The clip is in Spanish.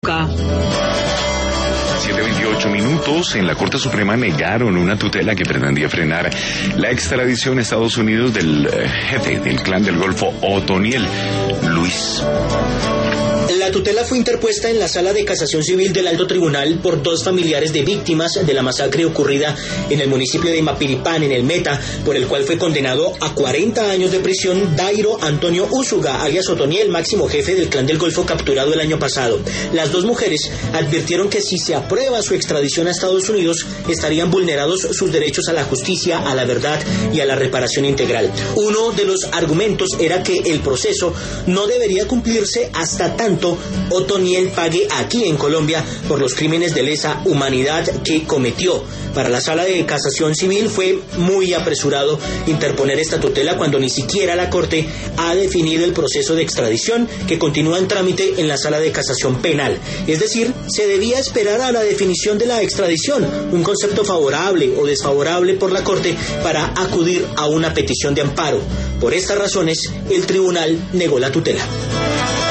7:28 minutos. En la Corte Suprema negaron una tutela que pretendía frenar la extradición a Estados Unidos del jefe del Clan del Golfo, Otoniel, Luis. La tutela fue interpuesta en la Sala de Casación Civil del Alto Tribunal por dos familiares de víctimas de la masacre ocurrida en el municipio de Mapiripán, en el Meta, por el cual fue condenado a 40 años de prisión Dairo Antonio Úsuga, alias Otoniel, máximo jefe del Clan del Golfo capturado el año pasado. Las dos mujeres advirtieron que si se aprueba su extradición a Estados Unidos, estarían vulnerados sus derechos a la justicia, a la verdad y a la reparación integral. Uno de los argumentos era que el proceso no debería cumplirse hasta tanto Otoniel pague aquí en Colombia por los crímenes de lesa humanidad que cometió. Para la Sala de Casación Civil fue muy apresurado interponer esta tutela cuando ni siquiera la Corte ha definido el proceso de extradición que continúa en trámite en la Sala de Casación Penal. Es decir, se debía esperar a la definición de la extradición, un concepto favorable o desfavorable por la Corte para acudir a una petición de amparo. Por estas razones, el tribunal negó la tutela.